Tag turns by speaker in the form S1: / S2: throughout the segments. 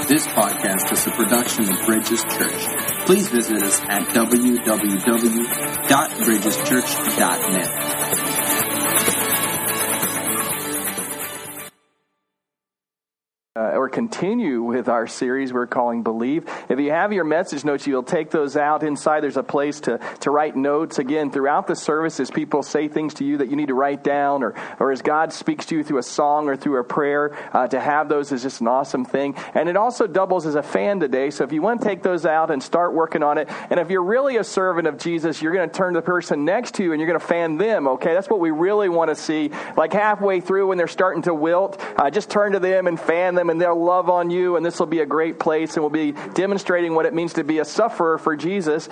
S1: This podcast is a production of Bridges Church. Please visit us at www.bridgeschurch.net.
S2: Or continue with our series we're calling Believe. If you have your message notes, you'll take those out. Inside there's a place to write notes. Again, throughout the services, people say things to you that you need to write down, or as God speaks to you through a song or through a prayer, to have those is just an awesome thing. And it also doubles as a fan today, so if you want to take those out and start working on it, and if you're really a servant of Jesus, you're going to turn to the person next to you and you're going to fan them, okay? That's what we really want to see. Like halfway through when they're starting to wilt, just turn to them and fan them, and they'll love on you, and this will be a great place, and we'll be demonstrating what it means to be a sufferer for Jesus.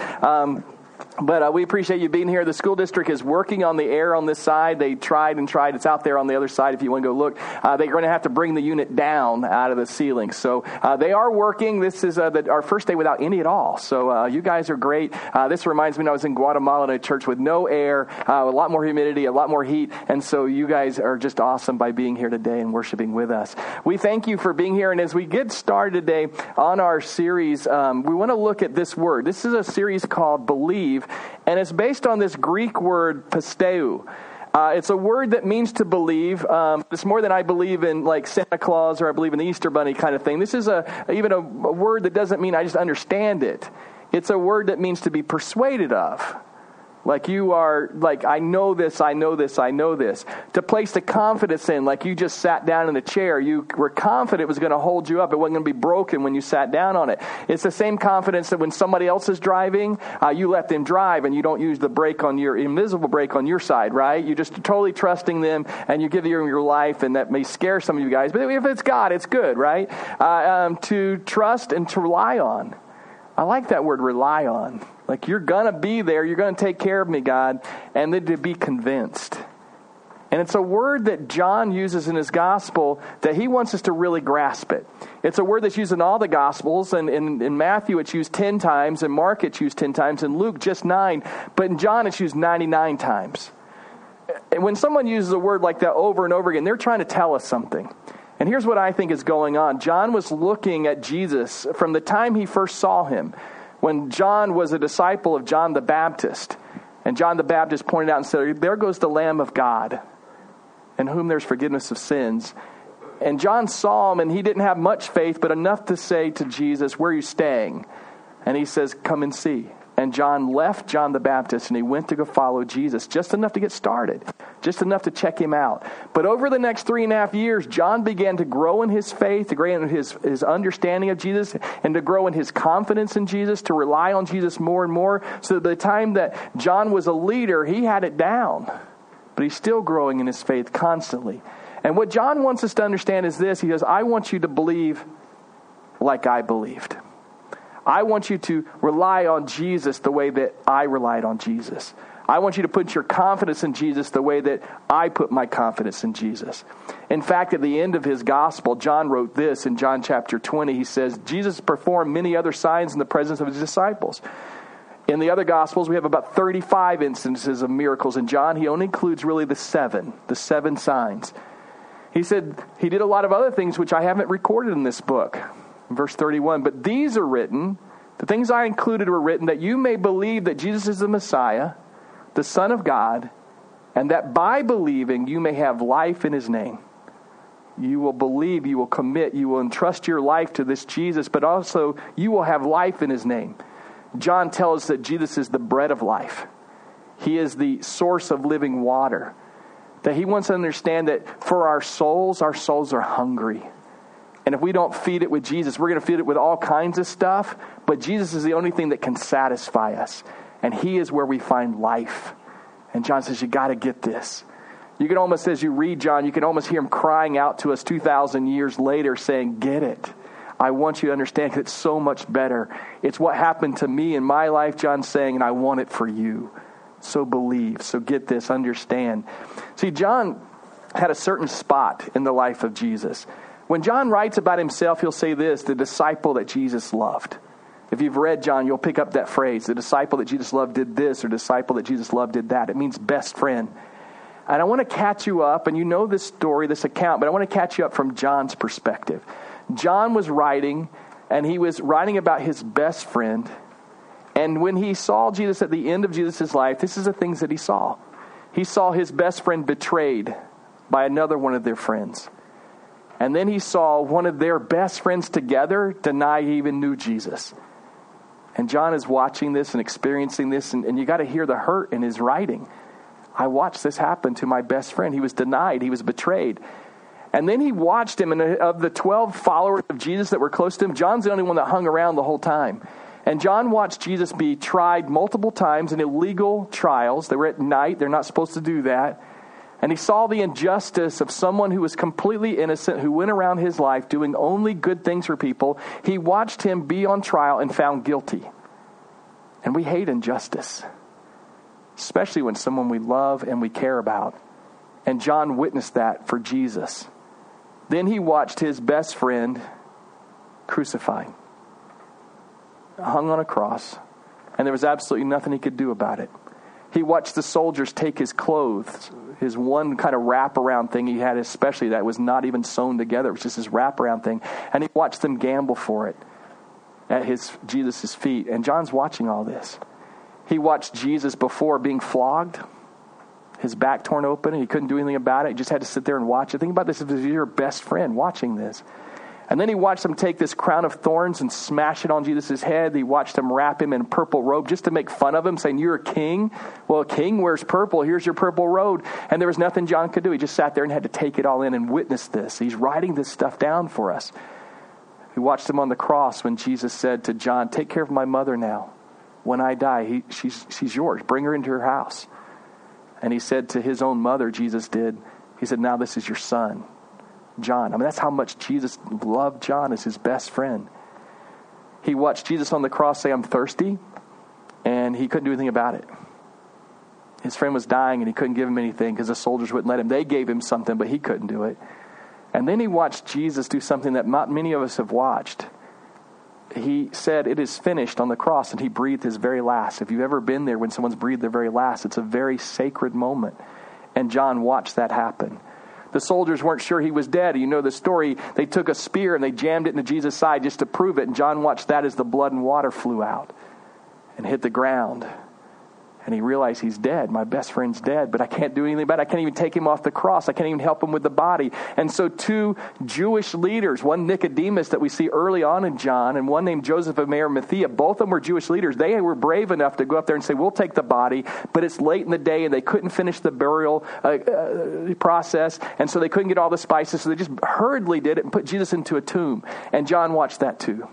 S2: But we appreciate you being here. The school district is working on the air on this side. They tried and tried. It's out there on the other side if you want to go look. They're going to have to bring the unit down out of the ceiling. So they are working. This is our first day without any at all. So you guys are great. This reminds me when I was in Guatemala in a church with no air, a lot more humidity, a lot more heat. And so you guys are just awesome by being here today and worshiping with us. We thank you for being here. And as we get started today on our series, we want to look at this word. This is a series called Believe. And it's based on this Greek word pisteu. It's a word that means to believe. It's more than I believe in like Santa Claus or I believe in the Easter Bunny kind of thing. This is even a word that doesn't mean I just understand it. It's a word that means to be persuaded of. Like you are, like, I know this, I know this, I know this. To place the confidence in, like you just sat down in a chair. You were confident it was going to hold you up. It wasn't going to be broken when you sat down on it. It's the same confidence that when somebody else is driving, you let them drive and you don't use the brake on your, invisible brake on your side, right? You're just totally trusting them and you give them your life, and that may scare some of you guys. But if it's God, it's good, right? To trust and to rely on. I like that word, rely on. Like, you're going to be there. You're going to take care of me, God. And then to be convinced. And it's a word that John uses in his gospel that he wants us to really grasp it. It's a word that's used in all the gospels. And in Matthew, it's used 10 times. In Mark, it's used 10 times. In Luke, just 9. But in John, it's used 99 times. And when someone uses a word like that over and over again, they're trying to tell us something. And here's what I think is going on. John was looking at Jesus from the time he first saw him, when John was a disciple of John the Baptist. And John the Baptist pointed out and said, there goes the Lamb of God, in whom there's forgiveness of sins. And John saw him, and he didn't have much faith, but enough to say to Jesus, where are you staying? And he says, come and see. And John left John the Baptist, and he went to go follow Jesus, just enough to get started, just enough to check him out. But over the next 3.5 years, John began to grow in his faith, to grow in his understanding of Jesus, and to grow in his confidence in Jesus, to rely on Jesus more and more. So by the time that John was a leader, he had it down. But he's still growing in his faith constantly. And what John wants us to understand is this. He says, I want you to believe like I believed. I want you to rely on Jesus the way that I relied on Jesus. I want you to put your confidence in Jesus the way that I put my confidence in Jesus. In fact, at the end of his gospel, John wrote this in John chapter 20. He says, Jesus performed many other signs in the presence of his disciples. In the other gospels, we have about 35 instances of miracles. In John, he only includes really the seven signs. He said he did a lot of other things which I haven't recorded in this book. Verse 31, but these are written, the things I included were written, that you may believe that Jesus is the Messiah, the Son of God, and that by believing you may have life in his name. You will believe, you will commit, you will entrust your life to this Jesus, but also you will have life in his name. John tells us that Jesus is the bread of life. He is the source of living water. That he wants to understand that for our souls are hungry. And if we don't feed it with Jesus, we're going to feed it with all kinds of stuff. But Jesus is the only thing that can satisfy us. And he is where we find life. And John says, you got to get this. You can almost, as you read John, you can almost hear him crying out to us 2,000 years later saying, get it. I want you to understand because it's so much better. It's what happened to me in my life, John's saying, and I want it for you. So believe. So get this. Understand. See, John had a certain spot in the life of Jesus. When John writes about himself, he'll say this, the disciple that Jesus loved. If you've read John, you'll pick up that phrase. The disciple that Jesus loved did this, or disciple that Jesus loved did that. It means best friend. And I want to catch you up, and you know this story, this account, but I want to catch you up from John's perspective. John was writing, and he was writing about his best friend. And when he saw Jesus at the end of Jesus' life, this is the things that he saw. He saw his best friend betrayed by another one of their friends. And then he saw one of their best friends together deny he even knew Jesus. And John is watching this and experiencing this, and you got to hear the hurt in his writing. I watched this happen to my best friend. He was denied. He was betrayed. And then he watched him, and of the 12 followers of Jesus that were close to him, John's the only one that hung around the whole time. And John watched Jesus be tried multiple times in illegal trials. They were at night. They're not supposed to do that. And he saw the injustice of someone who was completely innocent, who went around his life doing only good things for people. He watched him be on trial and found guilty. And we hate injustice, especially when someone we love and we care about. And John witnessed that for Jesus. Then he watched his best friend crucified, hung on a cross, and there was absolutely nothing he could do about it. He watched the soldiers take his clothes, his one kind of wraparound thing he had, especially that was not even sewn together. It was just his wraparound thing. And he watched them gamble for it at Jesus' feet. And John's watching all this. He watched Jesus before being flogged, his back torn open, and he couldn't do anything about it. He just had to sit there and watch it. Think about this if you're your best friend watching this. And then he watched them take this crown of thorns and smash it on Jesus' head. He watched them wrap him in a purple robe just to make fun of him, saying, "You're a king? Well, a king wears purple. Here's your purple robe." And there was nothing John could do. He just sat there and had to take it all in and witness this. He's writing this stuff down for us. He watched him on the cross when Jesus said to John, "Take care of my mother now. When I die, she's yours. Bring her into her house." And he said to his own mother, Jesus did, he said, "Now this is your son, John." I mean, that's how much Jesus loved John as his best friend. He watched Jesus on the cross say, "I'm thirsty," and he couldn't do anything about it. His friend was dying, and he couldn't give him anything because the soldiers wouldn't let him. They gave him something, but he couldn't do it. And then he watched Jesus do something that not many of us have watched. He said, "It is finished" on the cross, and he breathed his very last. If you've ever been there when someone's breathed their very last, it's a very sacred moment. And John watched that happen. The soldiers weren't sure he was dead. You know the story. They took a spear and they jammed it into Jesus' side just to prove it. And John watched that as the blood and water flew out and hit the ground. And he realized he's dead. My best friend's dead, but I can't do anything about it. I can't even take him off the cross. I can't even help him with the body. And so 2 Jewish leaders, one Nicodemus that we see early on in John, and one named Joseph of Arimathea, both of them were Jewish leaders. They were brave enough to go up there and say, "We'll take the body," but it's late in the day and they couldn't finish the burial process. And so they couldn't get all the spices. So they just hurriedly did it and put Jesus into a tomb. And John watched that too.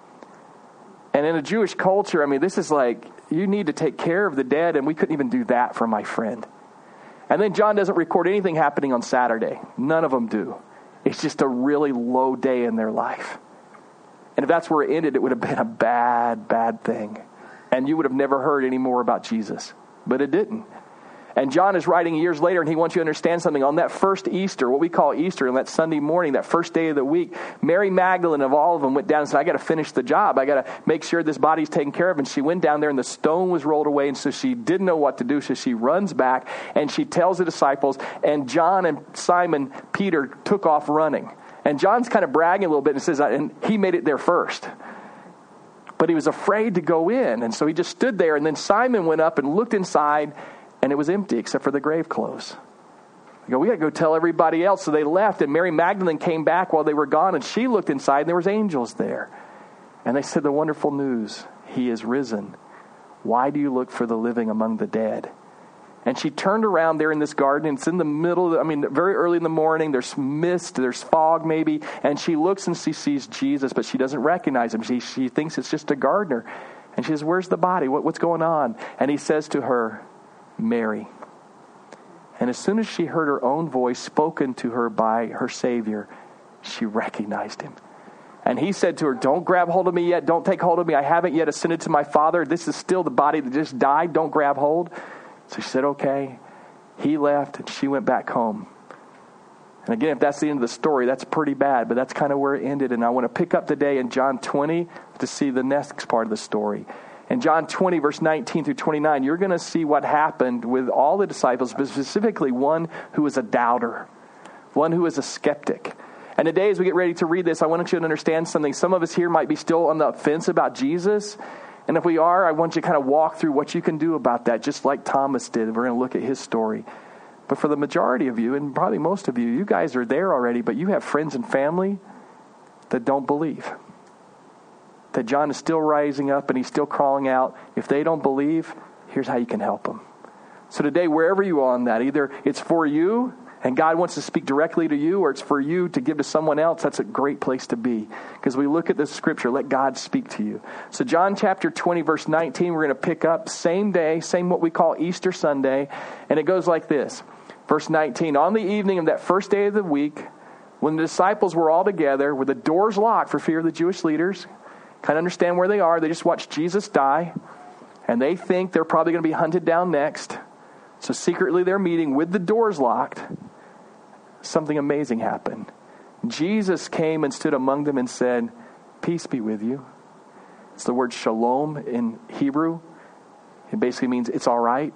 S2: And in a Jewish culture, I mean, this is like, you need to take care of the dead, and we couldn't even do that for my friend. And then John doesn't record anything happening on Saturday. None of them do. It's just a really low day in their life. And if that's where it ended, it would have been a bad, bad thing. And you would have never heard any more about Jesus. But it didn't. And John is writing years later, and he wants you to understand something. On that first Easter, what we call Easter, on that Sunday morning, that first day of the week, Mary Magdalene of all of them went down and said, "I got to finish the job. I got to make sure this body's taken care of." And she went down there, and the stone was rolled away, and so she didn't know what to do. So she runs back, and she tells the disciples, and John and Simon Peter took off running. And John's kind of bragging a little bit and says, and he made it there first. But he was afraid to go in, and so he just stood there. And then Simon went up and looked inside, and it was empty except for the grave clothes. They go, "We got to go tell everybody else." So they left, and Mary Magdalene came back while they were gone, and she looked inside, and there was angels there. And they said the wonderful news, "He is risen. Why do you look for the living among the dead?" And she turned around there in this garden, and it's in the middle, very early in the morning. There's mist, there's fog maybe, and she looks and she sees Jesus, but she doesn't recognize him. She thinks it's just a gardener. And she says, "Where's the body? What's going on?" And he says to her, "Mary." And as soon as she heard her own voice spoken to her by her Savior, she recognized him. And he said to her, "Don't grab hold of me yet. Don't take hold of me. I haven't yet ascended to my Father. This is still the body that just died. Don't grab hold." So she said, "Okay." He left, and she went back home. And again, if that's the end of the story, that's pretty bad, but that's kind of where it ended. And I want to pick up today in John 20 to see the next part of the story. In John 20, verse 19 through 29, you're going to see what happened with all the disciples, but specifically one who was a doubter, one who was a skeptic. And today, as we get ready to read this, I want you to understand something. Some of us here might be still on the fence about Jesus. And if we are, I want you to kind of walk through what you can do about that, just like Thomas did. We're going to look at his story. But for the majority of you, and probably most of you, you guys are there already, but you have friends and family that don't believe. That John is still rising up and he's still crawling out. If they don't believe, here's how you can help them. So today, wherever you are on that, either it's for you and God wants to speak directly to you, or it's for you to give to someone else, that's a great place to be. Because we look at the scripture, let God speak to you. So John chapter 20, verse 19, we're going to pick up same day, same what we call Easter Sunday. And it goes like this. Verse 19, on the evening of that first day of the week, when the disciples were all together, with the doors locked for fear of the Jewish leaders, kind of understand where they are. They just watched Jesus die, and they think they're probably going to be hunted down next. So secretly they're meeting with the doors locked. Something amazing happened. Jesus came and stood among them and said, peace be with you. It's the word shalom in Hebrew. It basically means it's all right.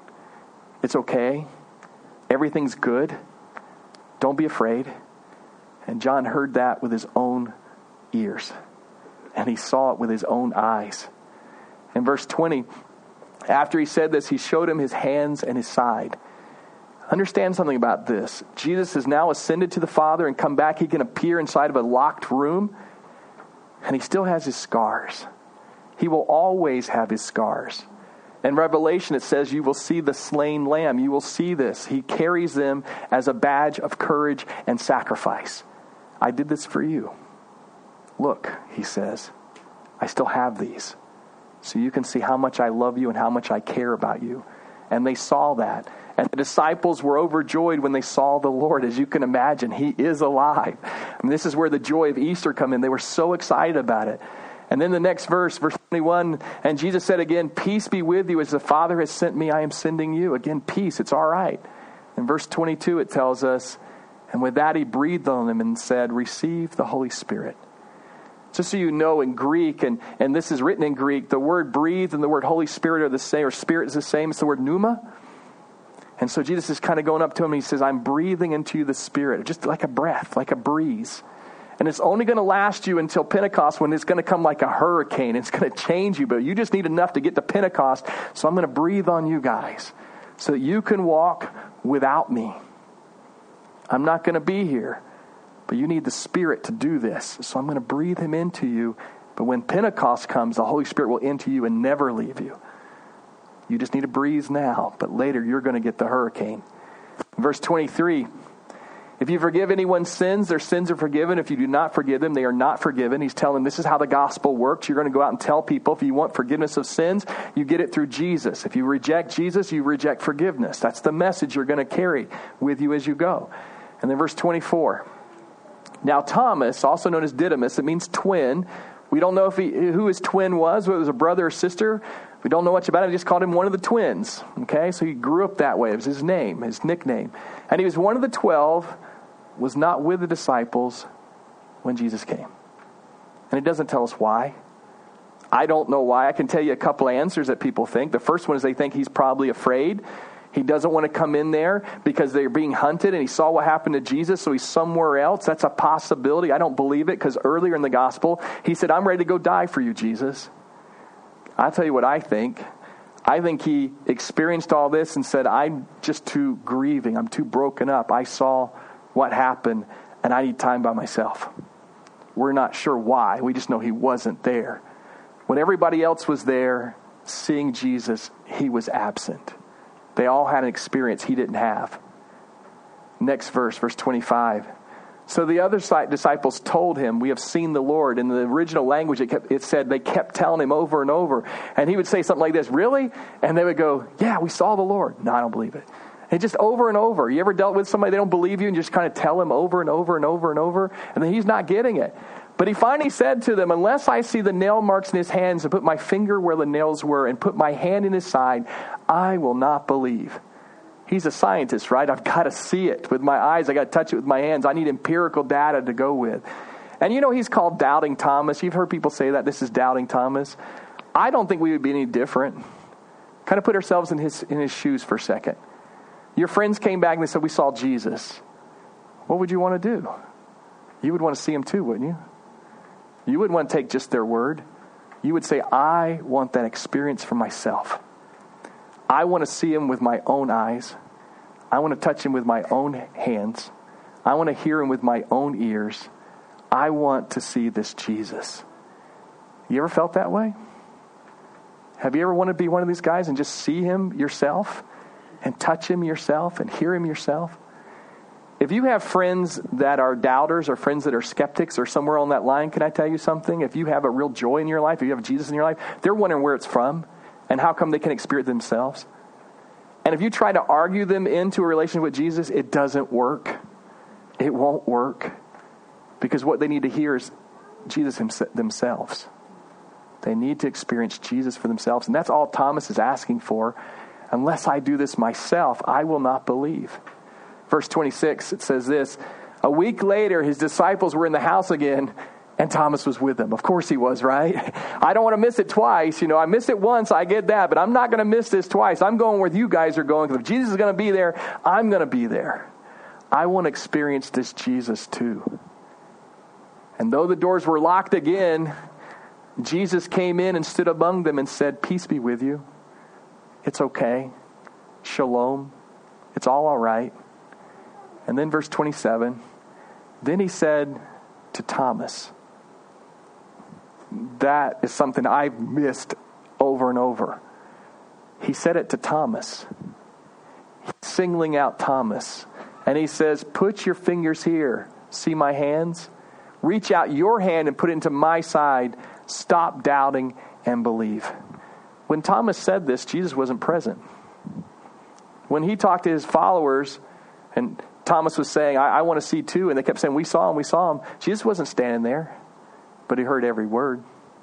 S2: It's okay. Everything's good. Don't be afraid. And John heard that with his own ears. And he saw it with his own eyes. In verse 20, after he said this, he showed him his hands and his side. Understand something about this. Jesus has now ascended to the Father and come back. He can appear inside of a locked room. And he still has his scars. He will always have his scars. In Revelation, it says you will see the slain lamb. You will see this. He carries them as a badge of courage and sacrifice. I did this for you. Look, he says, I still have these. So you can see how much I love you and how much I care about you. And they saw that. And the disciples were overjoyed when they saw the Lord. As you can imagine, he is alive. I mean, this is where the joy of Easter come in. They were so excited about it. And then the next verse, verse 21, and Jesus said again, peace be with you. As the Father has sent me, I am sending you. Again, peace. It's all right. In verse 22, it tells us, and with that he breathed on them and said, receive the Holy Spirit. Just so you know, in Greek, and this is written in Greek, the word breathe and the word Holy Spirit are the same, or Spirit is the same. It's the word pneuma. And so Jesus is kind of going up to him and he says, I'm breathing into you the Spirit, just like a breath, like a breeze. And it's only going to last you until Pentecost, when it's going to come like a hurricane. It's going to change you, but you just need enough to get to Pentecost. So I'm going to breathe on you guys so that you can walk without me. I'm not going to be here, but you need the Spirit to do this. So I'm going to breathe him into you. But when Pentecost comes, the Holy Spirit will enter you and never leave you. You just need to breathe now, but later you're going to get the hurricane. Verse 23, if you forgive anyone's sins, their sins are forgiven. If you do not forgive them, they are not forgiven. He's telling them this is how the gospel works. You're going to go out and tell people if you want forgiveness of sins, you get it through Jesus. If you reject Jesus, you reject forgiveness. That's the message you're going to carry with you as you go. And then verse 24. Now Thomas, also known as Didymus, it means twin. We don't know who his twin was, whether it was a brother or sister. We don't know much about him. He just called him one of the twins. Okay, so he grew up that way. It was his name, his nickname. And he was one of the 12, was not with the disciples when Jesus came. And it doesn't tell us why. I don't know why. I can tell you a couple of answers that people think. The first one is they think he's probably afraid. He doesn't want to come in there because they're being hunted and he saw what happened to Jesus, so he's somewhere else. That's a possibility. I don't believe it because earlier in the gospel, he said, I'm ready to go die for you, Jesus. I'll tell you what I think. I think he experienced all this and said, I'm just too grieving. I'm too broken up. I saw what happened and I need time by myself. We're not sure why. We just know he wasn't there. When everybody else was there seeing Jesus, he was absent. They all had an experience he didn't have. Next verse, verse 25. So the other disciples told him, we have seen the Lord. In the original language, it said they kept telling him over and over. And he would say something like this, really? And they would go, yeah, we saw the Lord. No, I don't believe it. And just over and over. You ever dealt with somebody, they don't believe you and just kind of tell him over and over and over and over? And then he's not getting it. But he finally said to them, unless I see the nail marks in his hands and put my finger where the nails were and put my hand in his side, I will not believe. He's a scientist, right? I've got to see it with my eyes. I got to touch it with my hands. I need empirical data to go with. And you know, he's called Doubting Thomas. You've heard people say that. This is Doubting Thomas. I don't think we would be any different. Kind of put ourselves in his shoes for a second. Your friends came back and they said, we saw Jesus. What would you want to do? you would want to see him too, wouldn't you? You wouldn't want to take just their word. You would say, I want that experience for myself. I want to see him with my own eyes. I want to touch him with my own hands. I want to hear him with my own ears. I want to see this Jesus. You ever felt that way? Have you ever wanted to be one of these guys and just see him yourself and touch him yourself and hear him yourself? If you have friends that are doubters or friends that are skeptics or somewhere on that line, can I tell you something? If you have a real joy in your life, if you have Jesus in your life, they're wondering where it's from and how come they can experience it themselves. And if you try to argue them into a relationship with Jesus, it doesn't work. It won't work. Because what they need to hear is Jesus themselves. They need to experience Jesus for themselves. And that's all Thomas is asking for. Unless I do this myself, I will not believe. Verse 26, it says this, a week later, his disciples were in the house again, and Thomas was with them. Of course he was, right? I don't want to miss it twice. I missed it once, I get that, but I'm not going to miss this twice. I'm going where you guys are going. If Jesus is going to be there, I'm going to be there. I want to experience this Jesus too. And though the doors were locked again, Jesus came in and stood among them and said, peace be with you. It's okay. Shalom. It's all right. And then verse 27, then he said to Thomas, that is something I've missed over and over. He said it to Thomas. He's singling out Thomas. And he says, put your fingers here. See my hands? Reach out your hand and put it into my side. Stop doubting and believe. When Thomas said this, Jesus wasn't present. When he talked to his followers, and Thomas was saying, I want to see too, and they kept saying, we saw him. Jesus wasn't standing there, but he heard every word.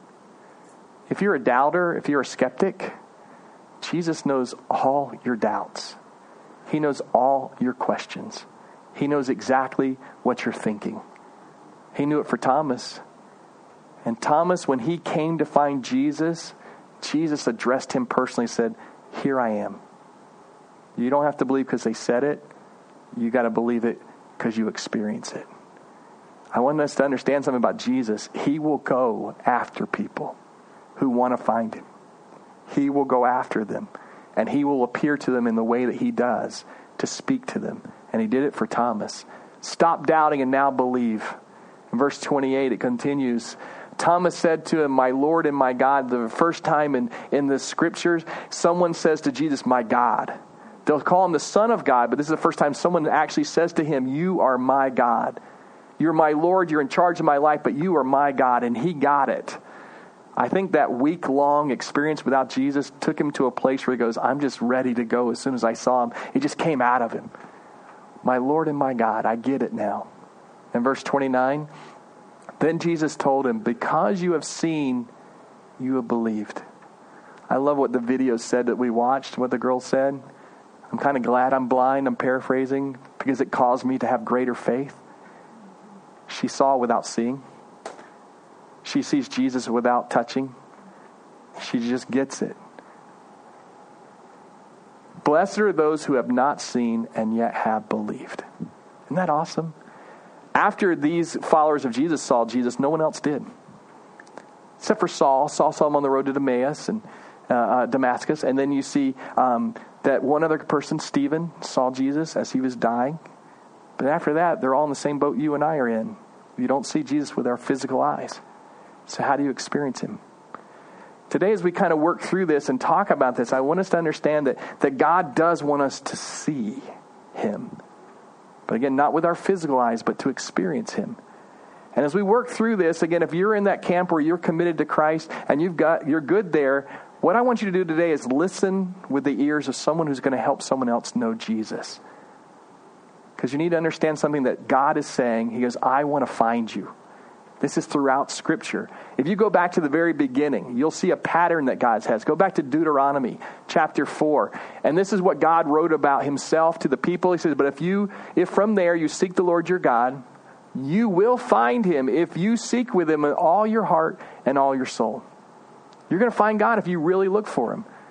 S2: If you're a doubter, if you're a skeptic, Jesus knows all your doubts. He knows all your questions. He knows exactly what you're thinking. He knew it for Thomas. And Thomas, when he came to find Jesus, Jesus addressed him personally and said, here I am. You don't have to believe because they said it. You got to believe it because you experience it. I want us to understand something about Jesus. He will go after people who want to find him. He will go after them. And he will appear to them in the way that he does to speak to them. And he did it for Thomas. Stop doubting and now believe. In verse 28, it continues. Thomas said to him, my Lord and my God. The first time in the scriptures, someone says to Jesus, my God. They'll call him the Son of God, but this is the first time someone actually says to him, you are my God. You're my Lord, you're in charge of my life, but you are my God, and he got it. I think that week-long experience without Jesus took him to a place where he goes, I'm just ready to go as soon as I saw him. It just came out of him. My Lord and my God, I get it now. In verse 29, then Jesus told him, because you have seen, you have believed. I love what the video said that we watched, what the girl said. I'm kind of glad I'm blind, I'm paraphrasing, because it caused me to have greater faith. She saw without seeing. She sees Jesus without touching. She just gets it. Blessed are those who have not seen and yet have believed. Isn't that awesome? After these followers of Jesus saw Jesus, no one else did. Except for Saul. Saul saw him on the road to Damascus, and then you see that one other person, Stephen, saw Jesus as he was dying. But after that, they're all in the same boat you and I are in. You don't see Jesus with our physical eyes. So how do you experience him? Today, as we kind of work through this and talk about this, I want us to understand that God does want us to see him. But again, not with our physical eyes, but to experience him. And as we work through this, again, if you're in that camp where you're committed to Christ and you're good there, what I want you to do today is listen with the ears of someone who's going to help someone else know Jesus. Because you need to understand something that God is saying. He goes, I want to find you. This is throughout Scripture. If you go back to the very beginning, you'll see a pattern that God has. Go back to Deuteronomy chapter 4. And this is what God wrote about himself to the people. He says, but if from there you seek the Lord your God, you will find him if you seek with him with all your heart and all your soul. You're going to find God if you really look for him.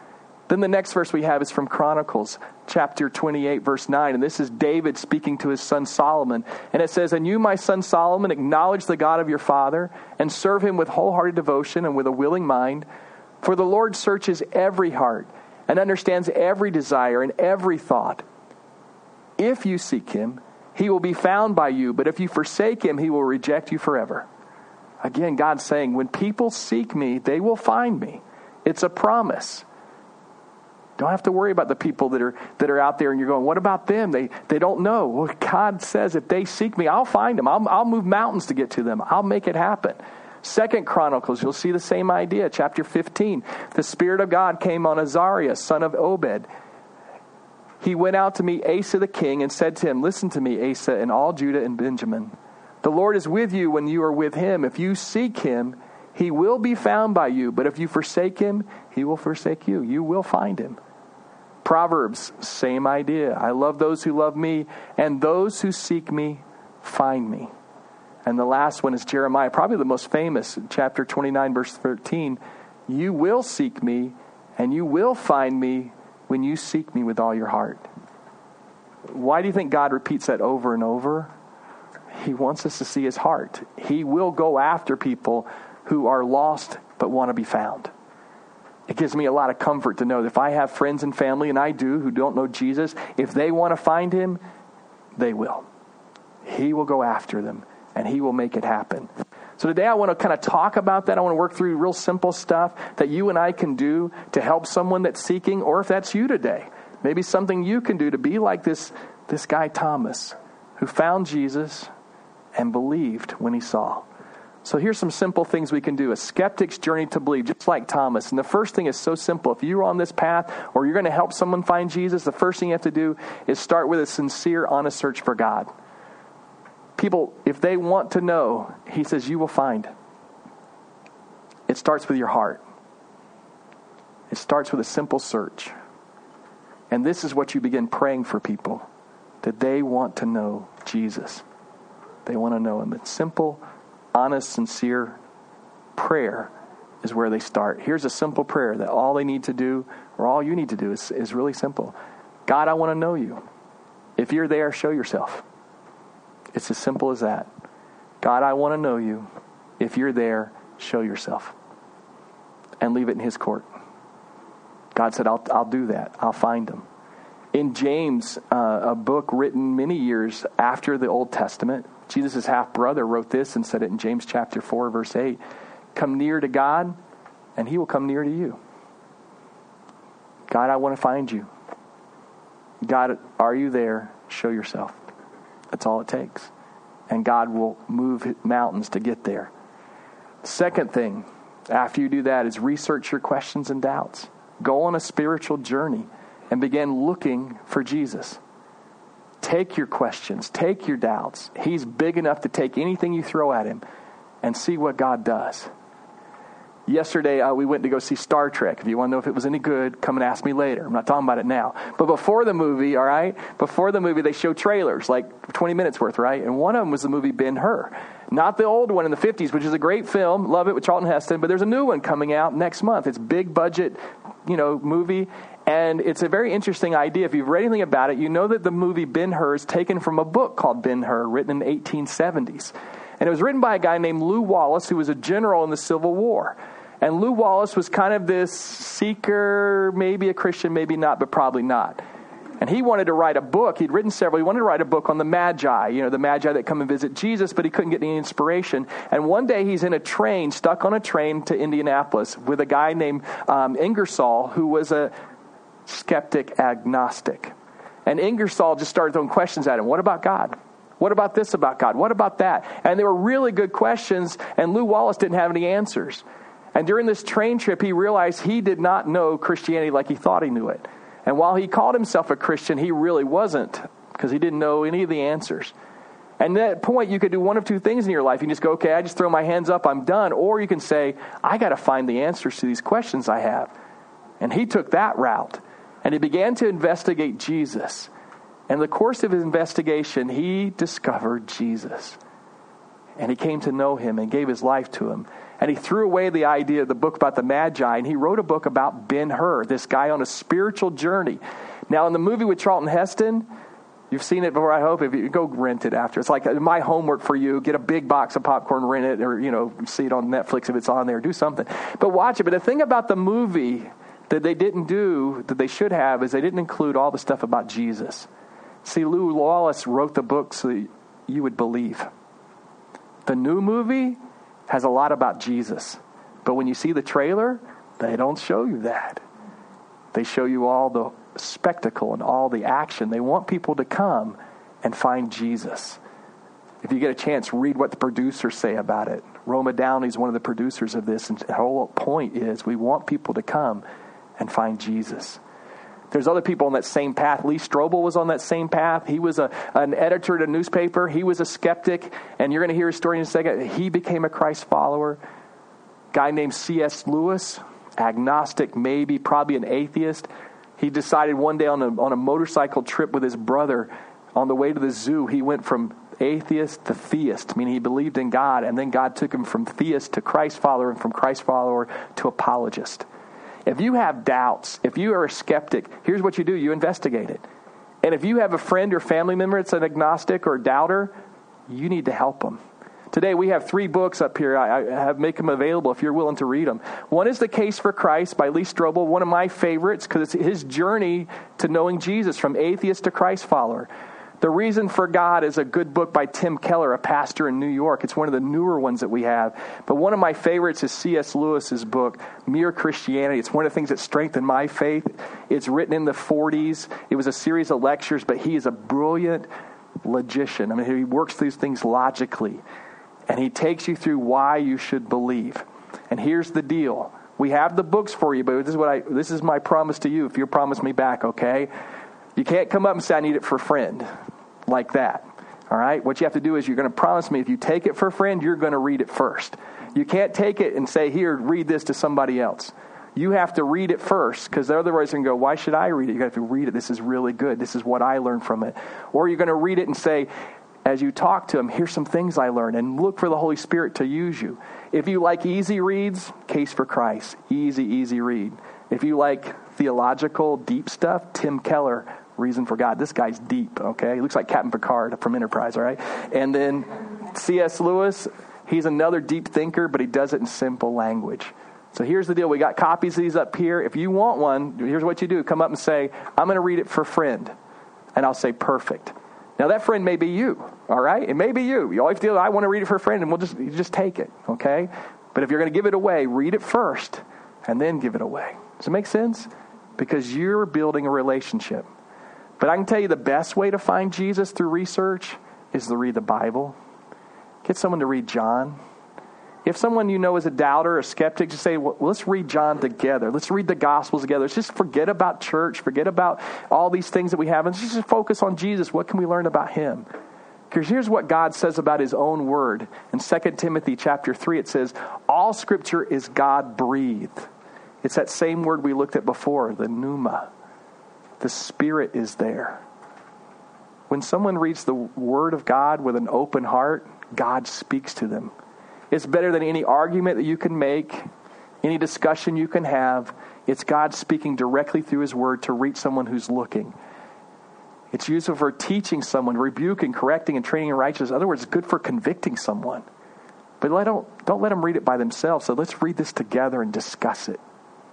S2: Then the next verse we have is from Chronicles, chapter 28, verse 9. And this is David speaking to his son Solomon. And it says, "And you, my son Solomon, acknowledge the God of your father and serve him with wholehearted devotion and with a willing mind. For the Lord searches every heart and understands every desire and every thought. If you seek him, he will be found by you. But if you forsake him, he will reject you forever." Again, God's saying, when people seek me, they will find me. It's a promise. Don't have to worry about the people that are out there and you're going, what about them? They don't know. Well, God says if they seek me, I'll find them. I'll move mountains to get to them. I'll make it happen. 2 Chronicles, you'll see the same idea. Chapter 15, the Spirit of God came on Azariah, son of Obed. He went out to meet Asa the king and said to him, "Listen to me, Asa, and all Judah and Benjamin. The Lord is with you when you are with him. If you seek him, he will be found by you. But if you forsake him, he will forsake you." You will find him. Proverbs, same idea. "I love those who love me, and those who seek me find me." And the last one is Jeremiah, probably the most famous, chapter 29, verse 13. "You will seek me, and you will find me when you seek me with all your heart." Why do you think God repeats that over and over? He wants us to see his heart. He will go after people who are lost but want to be found. It gives me a lot of comfort to know that if I have friends and family, and I do, who don't know Jesus, if they want to find him, they will. He will go after them, and he will make it happen. So today I want to kind of talk about that. I want to work through real simple stuff that you and I can do to help someone that's seeking, or if that's you today, maybe something you can do to be like this guy Thomas, who found Jesus and believed when he saw. So here's some simple things we can do. A skeptic's journey to believe, just like Thomas. And the first thing is so simple. If you're on this path or you're going to help someone find Jesus, the first thing you have to do is start with a sincere, honest search for God. People, if they want to know, he says, you will find. It starts with your heart. It starts with a simple search. And this is what you begin praying for people, that they want to know Jesus. They want to know him. It's simple, honest, sincere prayer is where they start. Here's a simple prayer that all they need to do, or all you need to do, is really simple. God, I want to know you. If you're there, show yourself. It's as simple as that. God, I want to know you. If you're there, show yourself. And leave it in his court. God said, I'll do that. I'll find him. In James, a book written many years after the Old Testament, Jesus' half-brother wrote this and said it in James chapter 4, verse 8. Come near to God, and he will come near to you. God, I want to find you. God, are you there? Show yourself. That's all it takes. And God will move mountains to get there. Second thing, after you do that, is research your questions and doubts. Go on a spiritual journey and begin looking for Jesus. Take your questions, take your doubts. He's big enough to take anything you throw at him and see what God does. Yesterday, we went to go see Star Trek. If you want to know if it was any good, come and ask me later. I'm not talking about it now. But before the movie, all right, before the movie, they show trailers, like 20 minutes worth, right? And one of them was the movie Ben-Hur. Not the old one in the 50s, which is a great film. Love it with Charlton Heston. But there's a new one coming out next month. It's big budget, movie. And it's a very interesting idea. If you've read anything about it, you know that the movie Ben-Hur is taken from a book called Ben-Hur, written in the 1870s. And it was written by a guy named Lew Wallace, who was a general in the Civil War. And Lew Wallace was kind of this seeker, maybe a Christian, maybe not, but probably not. And he wanted to write a book. He'd written several. He wanted to write a book on the Magi, the Magi that come and visit Jesus, but he couldn't get any inspiration. And one day he's in a train, stuck on a train to Indianapolis with a guy named Ingersoll, who was a skeptic agnostic. And Ingersoll just started throwing questions at him. What about God? What about this about God? What about that? And they were really good questions, and Lew Wallace didn't have any answers. And during this train trip, he realized he did not know Christianity like he thought he knew it. And while he called himself a Christian, he really wasn't, because he didn't know any of the answers. And at that point, you could do one of two things in your life. You can just go, okay, I just throw my hands up, I'm done. Or you can say, I got to find the answers to these questions I have. And he took that route. And he began to investigate Jesus. And in the course of his investigation, he discovered Jesus. And he came to know him and gave his life to him. And he threw away the idea of the book about the Magi, and he wrote a book about Ben-Hur, this guy on a spiritual journey. Now, in the movie with Charlton Heston, you've seen it before, I hope. If you go rent it after. It's like my homework for you. Get a big box of popcorn, rent it, or, see it on Netflix if it's on there. Do something. But watch it. But the thing about the movie that they didn't do, that they should have, is they didn't include all the stuff about Jesus. See, Lou Wallace wrote the book so that you would believe. The new movie has a lot about Jesus. But when you see the trailer, they don't show you that. They show you all the spectacle and all the action. They want people to come and find Jesus. If you get a chance, read what the producers say about it. Roma Downey's one of the producers of this, and the whole point is we want people to come and find Jesus. There's other people on that same path. Lee Strobel was on that same path. He was an editor at a newspaper. He was a skeptic, and you're going to hear his story in a second. He became a Christ follower. Guy named C.S. Lewis, agnostic, maybe, probably an atheist. He decided one day on a motorcycle trip with his brother, on the way to the zoo, he went from atheist to theist, meaning he believed in God, and then God took him from theist to Christ follower, and from Christ follower to apologist. If you have doubts, if you are a skeptic, here's what you do. You investigate it. And if you have a friend or family member that's an agnostic or doubter, you need to help them. Today we have 3 books up here. I make them available if you're willing to read them. One is The Case for Christ by Lee Strobel, one of my favorites because it's his journey to knowing Jesus from atheist to Christ follower. The Reason for God is a good book by Tim Keller, a pastor in New York. It's one of the newer ones that we have. But one of my favorites is C.S. Lewis's book, Mere Christianity. It's one of the things that strengthened my faith. It's written in the 40s. It was a series of lectures, but he is a brilliant logician. I mean, he works these things logically. And he takes you through why you should believe. And here's the deal. We have the books for you, but this is my promise to you if you promise me back, okay? You can't come up and say, I need it for a friend, like that. All right? What you have to do is you're going to promise me if you take it for a friend, you're going to read it first. You can't take it and say, here, read this to somebody else. You have to read it first, because otherwise you're going to go, why should I read it? You have to read it. This is really good. This is what I learned from it. Or you're going to read it and say, as you talk to him, here's some things I learned, and look for the Holy Spirit to use you. If you like easy reads, Case for Christ. Easy read. If you like theological, deep stuff, Tim Keller, Reason for God. This guy's deep, okay? He looks like Captain Picard from Enterprise, all right? And then C.S. Lewis, he's another deep thinker, but he does it in simple language. So here's the deal. We got copies of these up here. If you want one, here's what you do. Come up and say, I'm going to read it for a friend. And I'll say, perfect. Now, that friend may be you, all right? It may be you. You always feel, I want to read it for a friend, and you just take it, okay? But if you're going to give it away, read it first, and then give it away. Does it make sense? Because you're building a relationship. But I can tell you the best way to find Jesus through research is to read the Bible. Get someone to read John. If someone you know is a doubter, a skeptic, just say, well, let's read John together. Let's read the Gospels together. Let's just forget about church. Forget about all these things that we have. And just focus on Jesus. What can we learn about him? Because here's what God says about his own word. In 2 Timothy chapter 3, it says, all Scripture is God-breathed. It's that same word we looked at before, the pneuma. The Spirit is there. When someone reads the Word of God with an open heart, God speaks to them. It's better than any argument that you can make, any discussion you can have. It's God speaking directly through his Word to reach someone who's looking. It's useful for teaching someone, rebuking, correcting, and training in righteousness. In other words, it's good for convicting someone. But don't let them read it by themselves. So let's read this together and discuss it.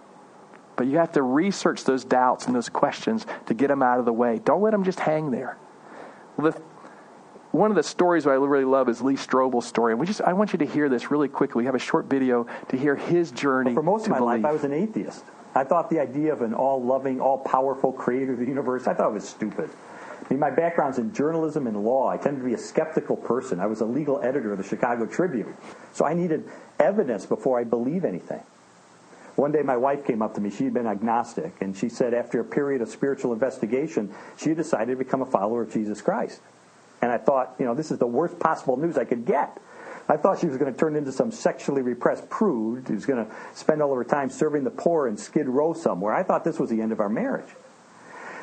S2: But you have to research those doubts and those questions to get them out of the way. Don't let them just hang there. One of the stories I really love is Lee Strobel's story. I want you to hear this really quickly. We have a short video to hear his journey.
S3: For most of my
S2: believe.
S3: life, I was an atheist. I thought the idea of an all-loving, all-powerful creator of the universe, I thought it was stupid. I mean, my background's in journalism and law. I tended to be a skeptical person. I was a legal editor of the Chicago Tribune. So I needed evidence before I believe anything. One day my wife came up to me. She had been agnostic, and she said after a period of spiritual investigation, she had decided to become a follower of Jesus Christ. And I thought, this is the worst possible news I could get. I thought she was going to turn into some sexually repressed prude who's going to spend all of her time serving the poor in Skid Row somewhere. I thought this was the end of our marriage.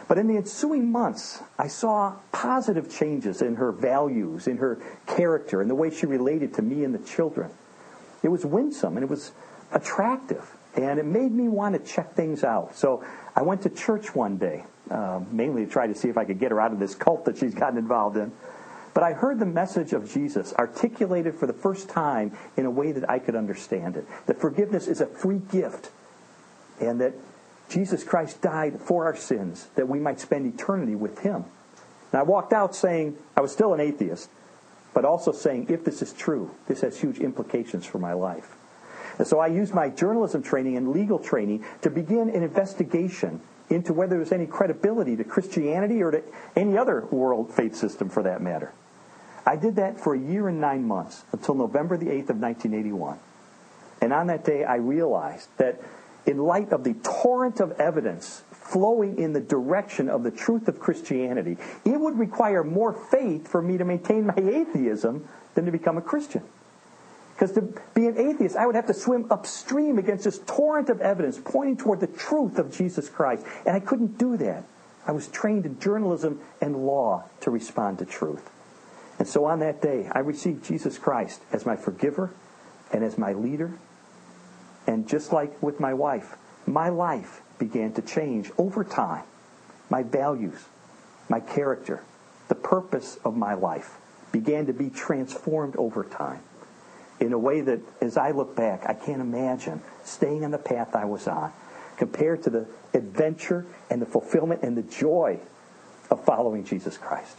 S3: But in the ensuing months, I saw positive changes in her values, in her character, in the way she related to me and the children. It was winsome and it was attractive, and it made me want to check things out. So I went to church one day, mainly to try to see if I could get her out of this cult that she's gotten involved in. But I heard the message of Jesus articulated for the first time in a way that I could understand it. That forgiveness is a free gift, and that Jesus Christ died for our sins, that we might spend eternity with Him. And I walked out saying, I was still an atheist, but also saying, if this is true, this has huge implications for my life. And so I used my journalism training and legal training to begin an investigation into whether there's any credibility to Christianity or to any other world faith system for that matter. I did that for a year and 9 months until November the 8th of 1981. And on that day, I realized that in light of the torrent of evidence flowing in the direction of the truth of Christianity, it would require more faith for me to maintain my atheism than to become a Christian. Because to be an atheist, I would have to swim upstream against this torrent of evidence pointing toward the truth of Jesus Christ. And I couldn't do that. I was trained in journalism and law to respond to truth. And so on that day, I received Jesus Christ as my forgiver and as my leader. And just like with my wife, my life began to change over time. My values, my character, the purpose of my life began to be transformed over time in a way that, as I look back, I can't imagine staying on the path I was on compared to the adventure and the fulfillment and the joy of following Jesus Christ.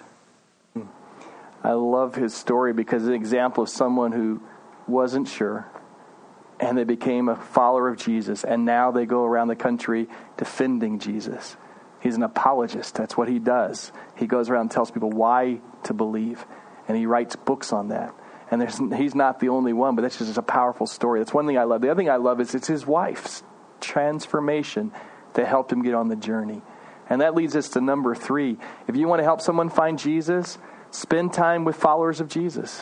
S2: I love his story because it's an example of someone who wasn't sure, and they became a follower of Jesus, and now they go around the country defending Jesus. He's an apologist. That's what he does. He goes around and tells people why to believe, and he writes books on that. And he's not the only one, but that's just a powerful story. That's one thing I love. The other thing I love is it's his wife's transformation that helped him get on the journey. And that leads us to number 3. If you want to help someone find Jesus, spend time with followers of Jesus.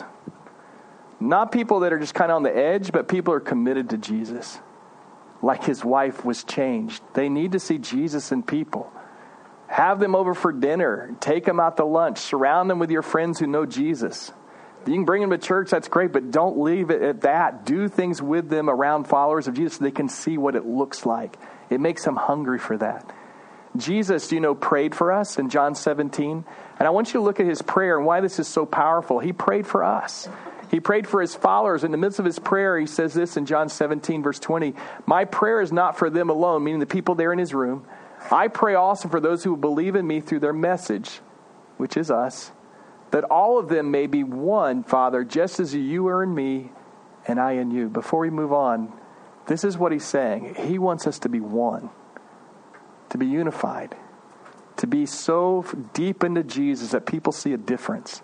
S2: Not people that are just kind of on the edge, but people who are committed to Jesus. Like his wife was changed. They need to see Jesus in people. Have them over for dinner. Take them out to lunch. Surround them with your friends who know Jesus. You can bring them to church, that's great, but don't leave it at that. Do things with them around followers of Jesus so they can see what it looks like. It makes them hungry for that. Jesus, prayed for us in John 17. And I want you to look at his prayer and why this is so powerful. He prayed for us. He prayed for his followers. In the midst of his prayer, he says this in John 17, verse 20. My prayer is not for them alone, meaning the people there in his room. I pray also for those who will believe in me through their message, which is us, that all of them may be one, Father, just as you are in me and I in you. Before we move on, this is what he's saying. He wants us to be one, to be unified, to be so deep into Jesus that people see a difference.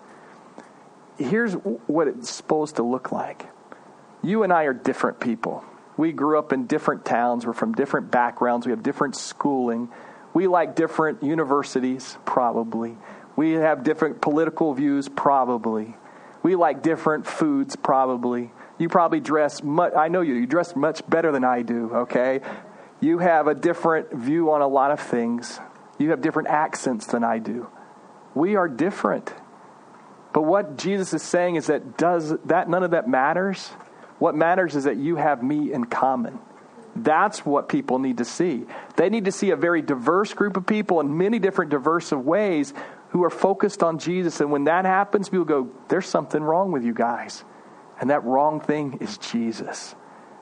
S2: Here's what it's supposed to look like. You and I are different people. We grew up in different towns. We're from different backgrounds. We have different schooling. We like different universities, probably. We have different political views, probably. We like different foods, probably. You probably dress much, I know you dress much better than I do, okay? You have a different view on a lot of things. You have different accents than I do. We are different. But what Jesus is saying is that none of that matters. What matters is that you have me in common. That's what people need to see. They need to see a very diverse group of people in many different diverse ways who are focused on Jesus. And when that happens, people go, there's something wrong with you guys. And that wrong thing is Jesus.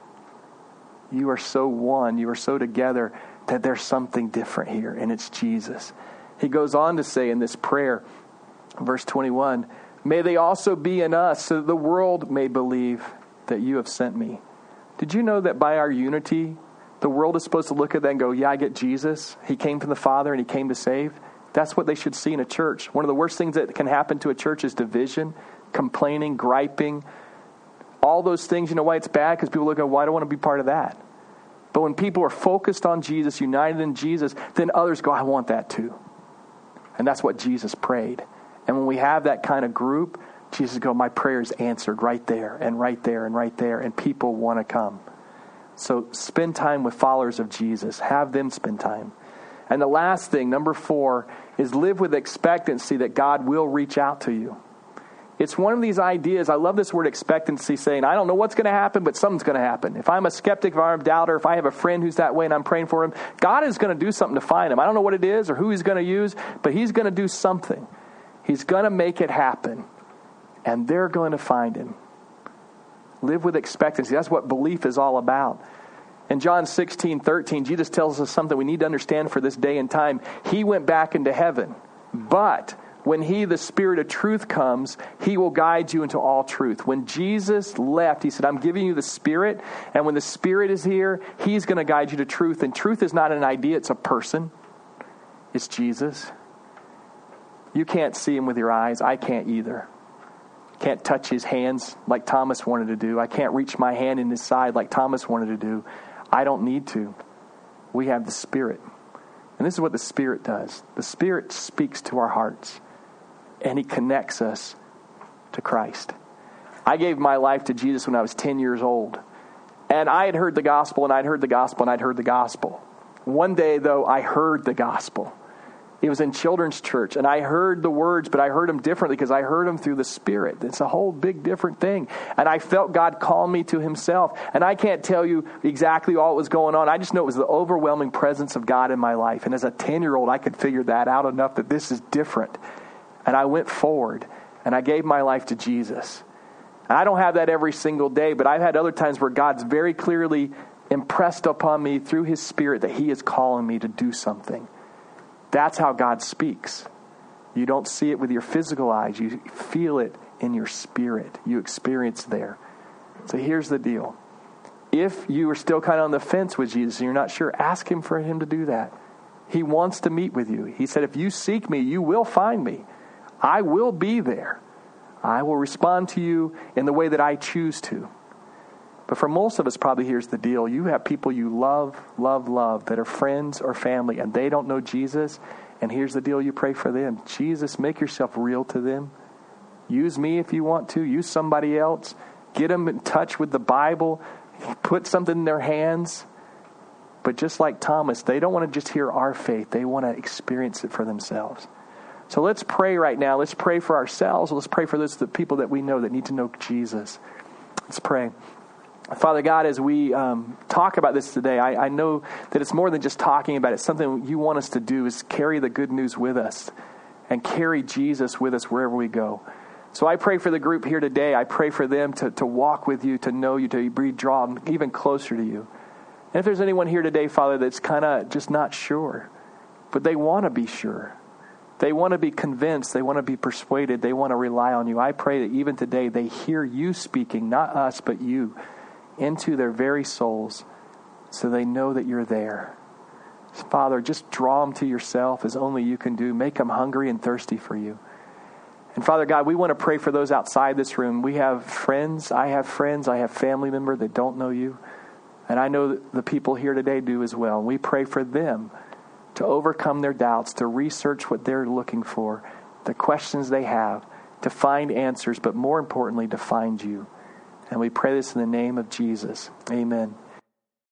S2: You are so one, you are so together that there's something different here, and it's Jesus. He goes on to say in this prayer, verse 21, may they also be in us so that the world may believe that you have sent me. Did you know that by our unity, the world is supposed to look at that and go, yeah, I get Jesus. He came from the Father and he came to save. That's what they should see in a church. One of the worst things that can happen to a church is division, complaining, griping. All those things, you know why it's bad? Because people look at, well, I don't want to be part of that. But when people are focused on Jesus, united in Jesus, then others go, I want that too. And that's what Jesus prayed. And when we have that kind of group, Jesus goes, my prayer is answered right there and right there and right there. And people want to come. So spend time with followers of Jesus. Have them spend time. And the last thing, number 4, is live with expectancy that God will reach out to you. It's one of these ideas. I love this word expectancy, saying, I don't know what's going to happen, but something's going to happen. If I'm a skeptic, if I'm a doubter, if I have a friend who's that way and I'm praying for him, God is going to do something to find him. I don't know what it is or who he's going to use, but he's going to do something. He's going to make it happen. And they're going to find him. Live with expectancy. That's what belief is all about. In John 16:13, Jesus tells us something we need to understand for this day and time. He went back into heaven, but when he, the Spirit of truth, comes, he will guide you into all truth. When Jesus left, he said, I'm giving you the Spirit, and when the Spirit is here, he's going to guide you to truth. And truth is not an idea, it's a person. It's Jesus. You can't see him with your eyes. I can't either. Can't touch his hands like Thomas wanted to do. I can't reach my hand in his side like Thomas wanted to do. I don't need to. We have the Spirit. And this is what the Spirit does. The Spirit speaks to our hearts. And he connects us to Christ. I gave my life to Jesus when I was 10 years old. And I had heard the gospel, and I'd heard the gospel, and I'd heard the gospel. One day, though, I heard the gospel. It was in children's church, and I heard the words, but I heard them differently because I heard them through the Spirit. It's a whole big different thing. And I felt God call me to himself. And I can't tell you exactly all that was going on. I just know it was the overwhelming presence of God in my life. And as a 10-year-old, I could figure that out enough that this is different. And I went forward, and I gave my life to Jesus. And I don't have that every single day, but I've had other times where God's very clearly impressed upon me through his Spirit that he is calling me to do something. That's how God speaks. You don't see it with your physical eyes. You feel it in your spirit. You experience there. So here's the deal. If you are still kind of on the fence with Jesus and you're not sure, ask him for him to do that. He wants to meet with you. He said, if you seek me, you will find me. I will be there. I will respond to you in the way that I choose to. But for most of us, probably here's the deal. You have people you love that are friends or family, and they don't know Jesus. And here's the deal. You pray for them. Jesus, make yourself real to them. Use me if you want to. Use somebody else. Get them in touch with the Bible. Put something in their hands. But just like Thomas, they don't want to just hear our faith. They want to experience it for themselves. So let's pray right now. Let's pray for ourselves. Let's pray for the people that we know that need to know Jesus. Let's pray. Father God, as we talk about this today, I know that it's more than just talking about it. It's something you want us to do is carry the good news with us and carry Jesus with us wherever we go. So I pray for the group here today. I pray for them to walk with you, to know you, to be drawn even closer to you. And if there's anyone here today, Father, that's kind of just not sure, but they want to be sure. They want to be convinced. They want to be persuaded. They want to rely on you. I pray that even today they hear you speaking, not us, but you, into their very souls so they know that you're there. Father, just draw them to yourself as only you can do. Make them hungry and thirsty for you. And Father God, we want to pray for those outside this room. We have friends. I have family members that don't know you. And I know that the people here today do as well. And we pray for them to overcome their doubts, to research what they're looking for, the questions they have, to find answers, but more importantly, to find you. And we pray this in the name of Jesus. Amen.